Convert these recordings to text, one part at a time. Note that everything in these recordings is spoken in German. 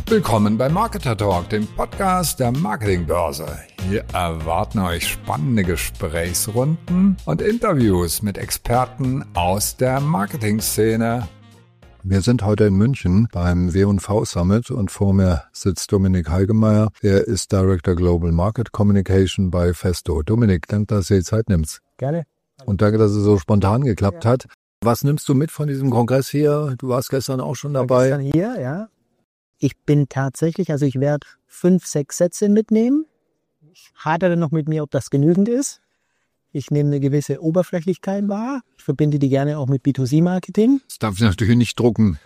Willkommen bei Marketer Talk, dem Podcast der Marketingbörse. Hier erwarten euch spannende Gesprächsrunden und Interviews mit Experten aus der Marketingszene. Wir sind heute in München beim W&V Summit und vor mir sitzt Dominik Heigemeier. Er ist Director Global Market Communication bei Festo. Dominik, danke, dass du die Zeit nimmst. Gerne. Und danke, dass es so spontan geklappt hat. Was nimmst du mit von diesem Kongress hier? Du warst gestern auch schon dabei. Gestern hier, ja. Ich bin tatsächlich, ich werde 5, 6 Sätze mitnehmen. Ich hadere noch mit mir, ob das genügend ist. Ich nehme eine gewisse Oberflächlichkeit wahr. Ich verbinde die gerne auch mit B2C-Marketing. Das darf ich natürlich nicht drucken.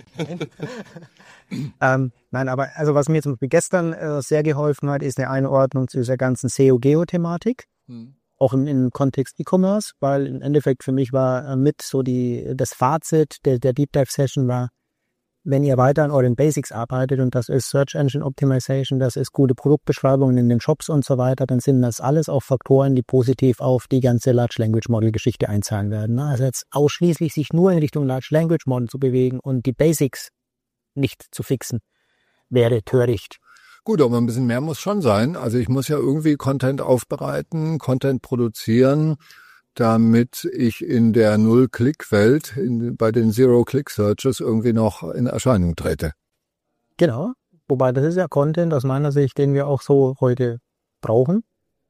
Nein, aber was mir zum Beispiel gestern sehr geholfen hat, ist eine Einordnung zu dieser ganzen SEO-Geo-Thematik. Auch im Kontext E-Commerce, weil im Endeffekt für mich war mit so das Fazit der Deep Dive Session war, wenn ihr weiter an euren Basics arbeitet, und das ist Search Engine Optimization, das ist gute Produktbeschreibungen in den Shops und so weiter, dann sind das alles auch Faktoren, die positiv auf die ganze Large Language Model Geschichte einzahlen werden. Also jetzt ausschließlich sich nur in Richtung Large Language Model zu bewegen und die Basics nicht zu fixen, wäre töricht. Gut, aber ein bisschen mehr muss schon sein. Also ich muss ja irgendwie Content aufbereiten, Content produzieren, damit ich in der Null-Click-Welt, bei den Zero-Click-Searches irgendwie noch in Erscheinung trete. Genau, wobei das ist ja Content aus meiner Sicht, den wir auch so heute brauchen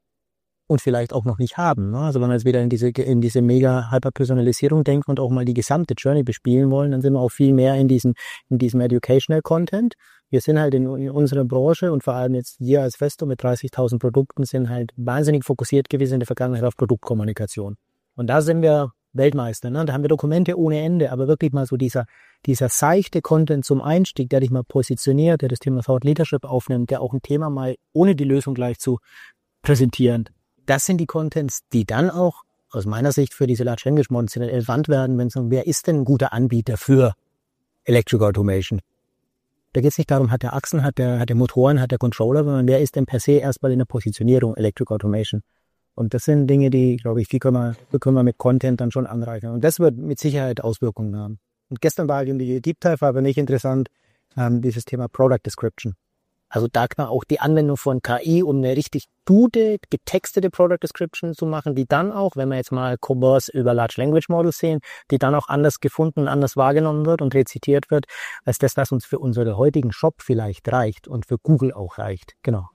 und vielleicht auch noch nicht haben. Also wenn wir jetzt wieder in diese mega Hyper-Personalisierung denken und auch mal die gesamte Journey bespielen wollen, dann sind wir auch viel mehr in diesem Educational-Content. Wir sind halt in unserer Branche und vor allem jetzt wir als Festo mit 30.000 Produkten sind halt wahnsinnig fokussiert gewesen in der Vergangenheit auf Produktkommunikation. Und da sind wir Weltmeister, ne? Da haben wir Dokumente ohne Ende, aber wirklich mal so dieser seichte Content zum Einstieg, der dich mal positioniert, der das Thema Thought Leadership aufnimmt, der auch ein Thema mal ohne die Lösung gleich zu präsentieren. Das sind die Contents, die dann auch aus meiner Sicht für diese Large Language Models relevant werden, wenn es um, wer ist denn ein guter Anbieter für Electric Automation? Da geht es nicht darum, hat der Achsen, hat der Motoren, hat der Controller, sondern wer ist denn per se erstmal in der Positionierung Electric Automation? Und das sind Dinge, die, glaube ich, die können wir mit Content dann schon anreichern. Und das wird mit Sicherheit Auswirkungen haben. Und gestern war halt in die Deep Dive, aber nicht interessant, dieses Thema Product Description. Also da kann auch die Anwendung von KI, um eine richtig gute, getextete Product Description zu machen, die dann auch, wenn wir jetzt mal Commerce über Large Language Models sehen, die dann auch anders gefunden, anders wahrgenommen wird und rezitiert wird, als das, was uns für unseren heutigen Shop vielleicht reicht und für Google auch reicht. Genau.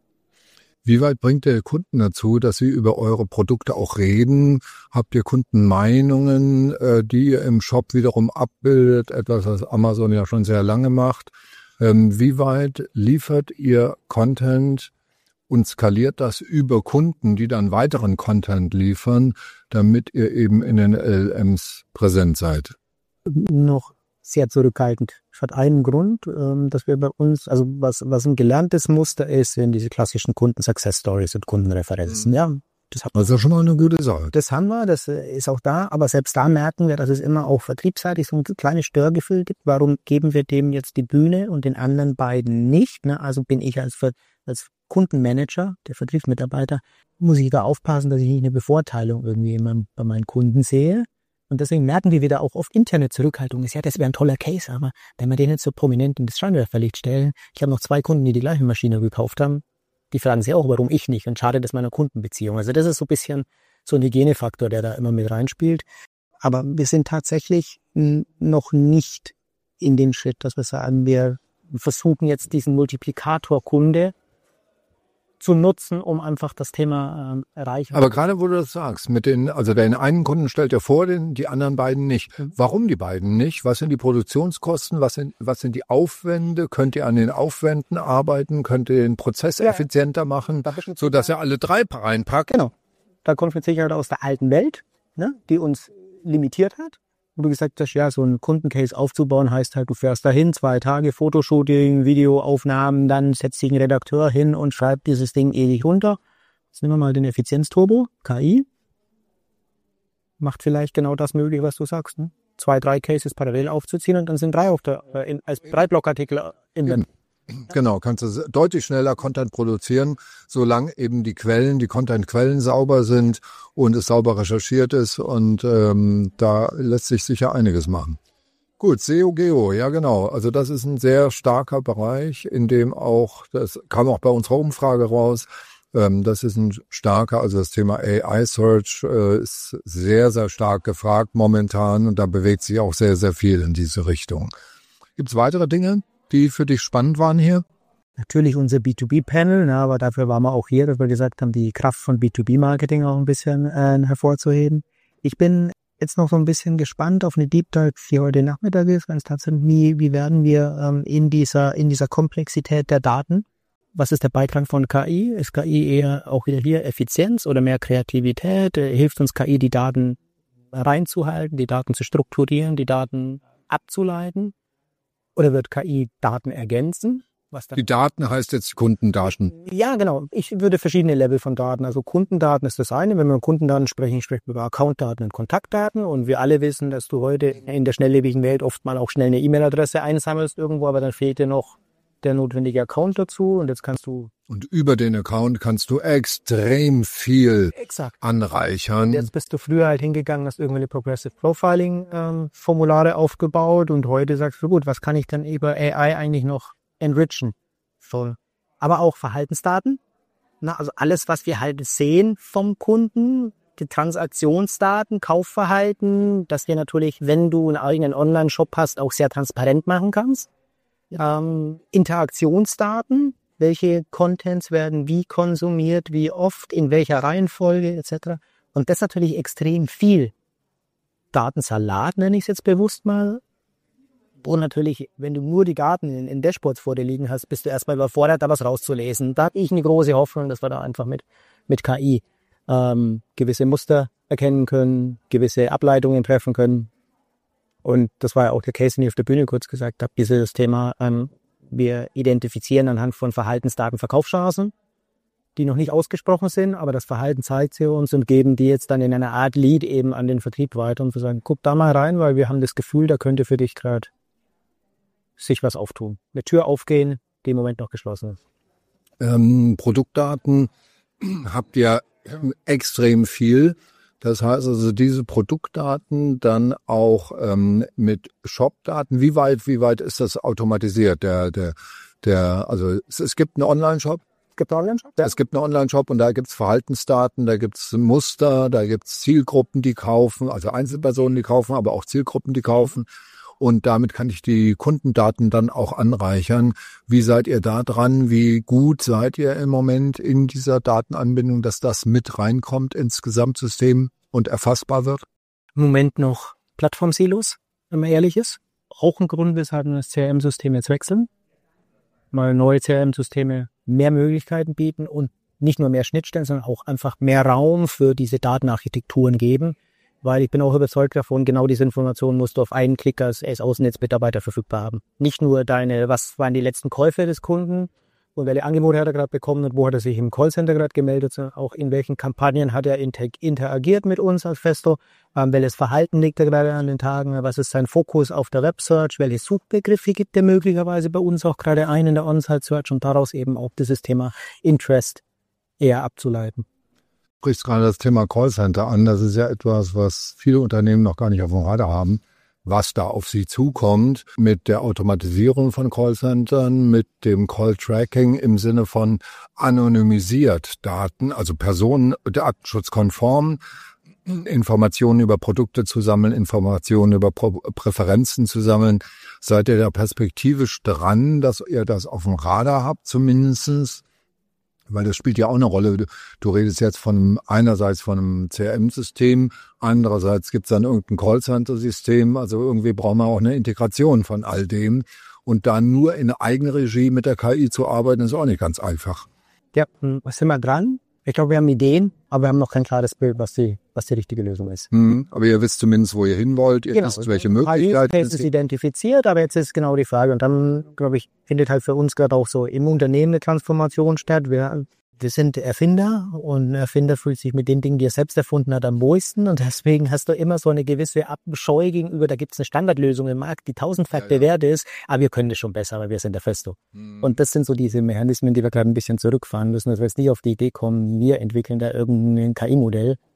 Wie weit bringt ihr Kunden dazu, dass sie über eure Produkte auch reden? Habt ihr Kundenmeinungen, die ihr im Shop wiederum abbildet? Etwas, was Amazon ja schon sehr lange macht. Wie weit liefert ihr Content und skaliert das über Kunden, die dann weiteren Content liefern, damit ihr eben in den LLMs präsent seid? Noch sehr zurückhaltend. Das hat einen Grund, dass wir bei uns, also was ein gelerntes Muster ist, sind diese klassischen Kunden-Success-Stories und Kundenreferenzen. Ja, das ist ja schon mal eine gute Sache. Das haben wir, das ist auch da, aber selbst da merken wir, dass es immer auch vertriebsseitig so ein kleines Störgefühl gibt. Warum geben wir dem jetzt die Bühne und den anderen beiden nicht? Ne? Also bin ich als Kundenmanager, der Vertriebsmitarbeiter, muss ich da aufpassen, dass ich nicht eine Bevorteilung irgendwie bei meinen Kunden sehe. Und deswegen merken wir wieder auch oft interne Zurückhaltung. Ja, das wäre ein toller Case, aber wenn wir den jetzt so prominent in das Scheinwerferlicht stellen, ich habe noch 2 Kunden, die gleiche Maschine gekauft haben, die fragen sich auch, warum ich nicht, und schadet es meiner Kundenbeziehung. Also das ist so ein bisschen so ein Hygienefaktor, der da immer mit reinspielt. Aber wir sind tatsächlich noch nicht in den Schritt, dass wir sagen, wir versuchen jetzt diesen Multiplikator Kunde zu nutzen, um einfach das Thema erreichen. Aber gerade wo du das sagst, den einen Kunden stellt ihr vor, die anderen beiden nicht. Warum die beiden nicht? Was sind die Produktionskosten? Was sind die Aufwände? Könnt ihr an den Aufwänden arbeiten? Könnt ihr den Prozess effizienter machen, sodass ihr alle 3 reinpackt? Genau. Da kommt mit Sicherheit aus der alten Welt, ne, die uns limitiert hat. Wo du gesagt hast, ja, so ein Kundencase aufzubauen, heißt halt, du fährst dahin, 2 Tage Fotoshooting, Videoaufnahmen, dann setzt sich ein Redakteur hin und schreibt dieses Ding ewig runter. Jetzt nehmen wir mal den Effizienzturbo, KI. Macht vielleicht genau das möglich, was du sagst. Ne? 2, 3 Cases parallel aufzuziehen und dann sind 3 als 3 Blogartikel in den. Genau, kannst du deutlich schneller Content produzieren, solange eben die Content-Quellen sauber sind und es sauber recherchiert ist, und da lässt sich sicher einiges machen. Gut, SEO, Geo, ja genau. Also das ist ein sehr starker Bereich, in dem auch, das kam auch bei unserer Umfrage raus, das ist ein starker, also das Thema AI-Search ist sehr, sehr stark gefragt momentan und da bewegt sich auch sehr, sehr viel in diese Richtung. Gibt es weitere Dinge, die für dich spannend waren hier? Natürlich unser B2B-Panel, aber dafür waren wir auch hier, dass wir gesagt haben, die Kraft von B2B-Marketing auch ein bisschen hervorzuheben. Ich bin jetzt noch so ein bisschen gespannt auf eine Deep Dive, die heute Nachmittag ist, wenn es tatsächlich, wie werden wir in dieser Komplexität der Daten, was ist der Beitrag von KI? Ist KI eher auch wieder hier Effizienz oder mehr Kreativität? Hilft uns KI, die Daten reinzuhalten, die Daten zu strukturieren, die Daten abzuleiten? Oder wird KI Daten ergänzen? Die Daten heißt jetzt Kundendaten. Ja, genau. Ich würde verschiedene Level von Daten. Also Kundendaten ist das eine. Wenn wir über Kundendaten sprechen, sprechen wir über Accountdaten und Kontaktdaten. Und wir alle wissen, dass du heute in der schnelllebigen Welt oft mal auch schnell eine E-Mail-Adresse einsammelst irgendwo, aber dann fehlt dir noch der notwendige Account dazu. Und jetzt kannst du... Und über den Account kannst du extrem viel anreichern. Und jetzt bist du früher halt hingegangen, hast irgendwelche Progressive Profiling Formulare aufgebaut und heute sagst du, gut, was kann ich dann über AI eigentlich noch enrichen? Voll. Aber auch Verhaltensdaten. Also alles, was wir halt sehen vom Kunden, die Transaktionsdaten, Kaufverhalten, dass wir natürlich, wenn du einen eigenen Online-Shop hast, auch sehr transparent machen kannst. Interaktionsdaten, welche Contents werden wie konsumiert, wie oft, in welcher Reihenfolge etc. Und das natürlich extrem viel. Datensalat nenne ich es jetzt bewusst mal. Und natürlich, wenn du nur die Daten in Dashboards vor dir liegen hast, bist du erstmal überfordert, da was rauszulesen. Da habe ich eine große Hoffnung, dass wir da einfach mit KI gewisse Muster erkennen können, gewisse Ableitungen treffen können. Und das war ja auch der Case, den ich auf der Bühne kurz gesagt habe, dieses Thema, wir identifizieren anhand von Verhaltensdaten Verkaufschancen, die noch nicht ausgesprochen sind, aber das Verhalten zeigt sie uns und geben die jetzt dann in einer Art Lead eben an den Vertrieb weiter und wir sagen, guck da mal rein, weil wir haben das Gefühl, da könnte für dich gerade sich was auftun. Eine Tür aufgehen, die im Moment noch geschlossen ist. Produktdaten habt ihr extrem viel. Das heißt also, diese Produktdaten dann auch mit Shopdaten, wie weit ist das automatisiert? Also es gibt einen Online-Shop. Es gibt einen Online-Shop und da gibt's Verhaltensdaten, da gibt's Muster, da gibt's Zielgruppen, die kaufen, also Einzelpersonen, die kaufen, aber auch Zielgruppen, die kaufen. Und damit kann ich die Kundendaten dann auch anreichern. Wie seid ihr da dran? Wie gut seid ihr im Moment in dieser Datenanbindung, dass das mit reinkommt ins Gesamtsystem und erfassbar wird? Im Moment noch Plattformsilos, wenn man ehrlich ist. Auch ein Grund, weshalb wir das CRM-System jetzt wechseln. Mal neue CRM-Systeme mehr Möglichkeiten bieten und nicht nur mehr Schnittstellen, sondern auch einfach mehr Raum für diese Datenarchitekturen geben. Weil ich bin auch überzeugt davon, genau diese Informationen musst du auf einen Klick als Außennetzmitarbeiter verfügbar haben. Nicht nur was waren die letzten Käufe des Kunden und welche Angebote hat er gerade bekommen und wo hat er sich im Callcenter gerade gemeldet, sondern auch in welchen Kampagnen hat er interagiert mit uns als Festo, welches Verhalten liegt er gerade an den Tagen, was ist sein Fokus auf der Websearch, welche Suchbegriffe gibt er möglicherweise bei uns auch gerade ein in der On-Site-Search und daraus eben auch dieses Thema Interest eher abzuleiten. Du sprichst gerade das Thema Callcenter an. Das ist ja etwas, was viele Unternehmen noch gar nicht auf dem Radar haben, was da auf sie zukommt mit der Automatisierung von Callcentern, mit dem Call-Tracking im Sinne von anonymisiert Daten, also Personen datenschutzkonform, Informationen über Produkte zu sammeln, Informationen über Präferenzen zu sammeln. Seid ihr da perspektivisch dran, dass ihr das auf dem Radar habt zumindestens? Weil das spielt ja auch eine Rolle. Du redest jetzt einerseits von einem CRM-System, andererseits gibt es dann irgendein Callcenter-System. Also irgendwie brauchen wir auch eine Integration von all dem. Und dann nur in Eigenregie mit der KI zu arbeiten, ist auch nicht ganz einfach. Ja, was sind wir dran? Ich glaube, wir haben Ideen, aber wir haben noch kein klares Bild, was die richtige Lösung ist. Aber ihr wisst zumindest, wo ihr hin wollt. Ihr wisst, welche Möglichkeiten es ist identifiziert, aber jetzt ist genau die Frage. Und dann, glaube ich, findet halt für uns gerade auch so im Unternehmen eine Transformation statt. Wir sind Erfinder und ein Erfinder fühlt sich mit den Dingen, die er selbst erfunden hat, am wohlsten. Und deswegen hast du immer so eine gewisse Abscheu gegenüber, da gibt es eine Standardlösung im Markt, die tausendfach bewährt ist, aber wir können das schon besser, weil wir sind der Festo. Und das sind so diese Mechanismen, die wir gerade ein bisschen zurückfahren müssen, dass wir jetzt nicht auf die Idee kommen, wir entwickeln da irgendein KI-Modell,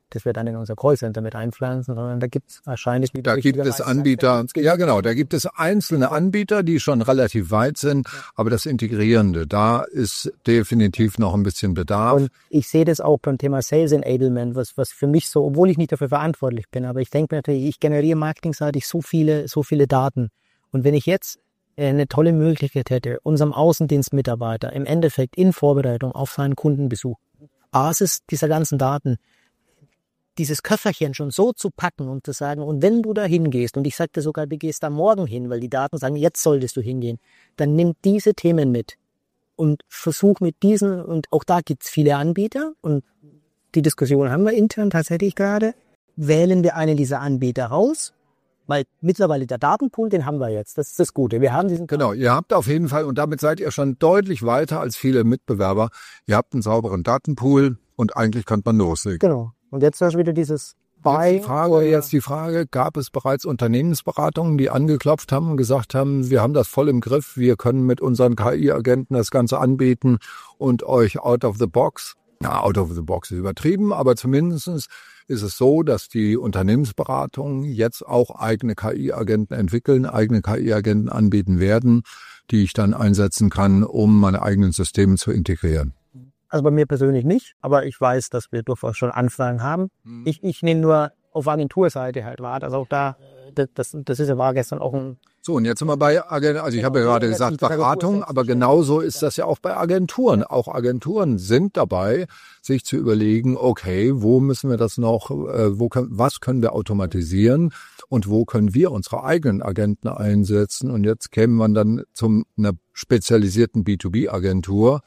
das wir dann in unser Callcenter mit einpflanzen, sondern da gibt es wahrscheinlich... Da gibt es Anbieter, ja genau, da gibt es einzelne Anbieter, die schon relativ weit sind, aber das Integrierende, da ist definitiv noch ein bisschen Bedarf. Und ich sehe das auch beim Thema Sales Enablement, was für mich so, obwohl ich nicht dafür verantwortlich bin, aber ich denke mir natürlich, ich generiere marketingseitig so viele Daten. Und wenn ich jetzt eine tolle Möglichkeit hätte, unserem Außendienstmitarbeiter im Endeffekt in Vorbereitung auf seinen Kundenbesuch, Basis dieser ganzen Daten, dieses Köfferchen schon so zu packen und zu sagen, und wenn du da hingehst, und ich sagte sogar, du gehst da morgen hin, weil die Daten sagen, jetzt solltest du hingehen, dann nimm diese Themen mit und versuch mit diesen, und auch da gibt's viele Anbieter, und die Diskussion haben wir intern tatsächlich gerade, wählen wir einen dieser Anbieter raus, weil mittlerweile der Datenpool, den haben wir jetzt, das ist das Gute. Wir haben diesen Genau, ihr habt auf jeden Fall, und damit seid ihr schon deutlich weiter als viele Mitbewerber, ihr habt einen sauberen Datenpool und eigentlich kann man loslegen. Genau. Und jetzt hast du wieder dieses Jetzt die Frage, gab es bereits Unternehmensberatungen, die angeklopft haben und gesagt haben, wir haben das voll im Griff, wir können mit unseren KI-Agenten das Ganze anbieten und euch out of the box ist übertrieben, aber zumindest ist es so, dass die Unternehmensberatungen jetzt auch eigene KI-Agenten entwickeln, eigene KI-Agenten anbieten werden, die ich dann einsetzen kann, um meine eigenen Systeme zu integrieren. Also bei mir persönlich nicht, aber ich weiß, dass wir durchaus schon Anfragen haben. Ich nehme nur auf Agenturseite halt wahr, also auch da, das war gestern auch ein... So, und jetzt sind wir bei Agenturen, also ich habe ja gerade gesagt Beratung, aber genauso ist das ja auch bei Agenturen. Auch Agenturen sind dabei, sich zu überlegen, okay, wo müssen wir das noch, was können wir automatisieren und wo können wir unsere eigenen Agenten einsetzen. Und jetzt käme man dann zu einer spezialisierten B2B-Agentur,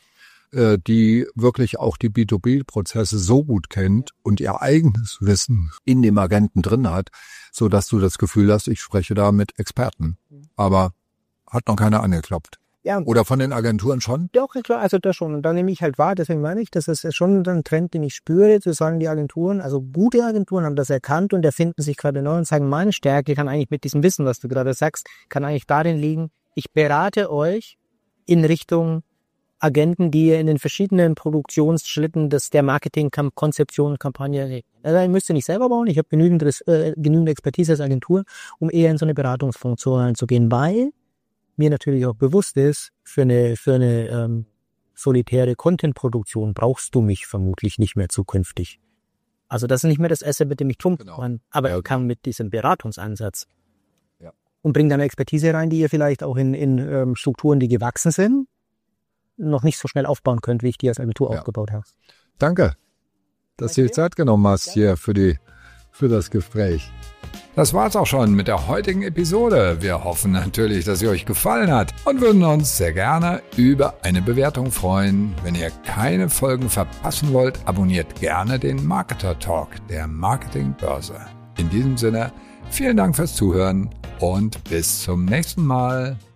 die wirklich auch die B2B-Prozesse so gut kennt und ihr eigenes Wissen in dem Agenten drin hat, so dass du das Gefühl hast, ich spreche da mit Experten. Aber hat noch keiner angeklopft. Ja. Oder von den Agenturen schon? Doch, klar, also das schon. Und da nehme ich halt wahr, deswegen meine ich, das ist schon ein Trend, den ich spüre, zu sagen, die Agenturen, also gute Agenturen haben das erkannt und erfinden sich gerade neu und sagen, meine Stärke kann eigentlich mit diesem Wissen, was du gerade sagst, kann eigentlich darin liegen, ich berate euch in Richtung Agenten, die ihr in den verschiedenen Produktionsschritten der Marketing-Konzeption und Kampagne, also müsst ihr nicht selber bauen, ich habe genügend Expertise als Agentur, um eher in so eine Beratungsfunktion einzugehen, weil mir natürlich auch bewusst ist, für eine solitäre Content-Produktion brauchst du mich vermutlich nicht mehr zukünftig. Also das ist nicht mehr das Asset, mit dem ich trumpfen kann, aber ich kann mit diesem Beratungsansatz und bringe dann eine Expertise rein, die ihr vielleicht auch in Strukturen, die gewachsen sind, noch nicht so schnell aufbauen könnt, wie ich die als Agentur aufgebaut habe. Danke, dass du dir Zeit genommen hast hier für das Gespräch. Das war's auch schon mit der heutigen Episode. Wir hoffen natürlich, dass sie euch gefallen hat und würden uns sehr gerne über eine Bewertung freuen. Wenn ihr keine Folgen verpassen wollt, abonniert gerne den Marketer Talk der Marketingbörse. In diesem Sinne, vielen Dank fürs Zuhören und bis zum nächsten Mal.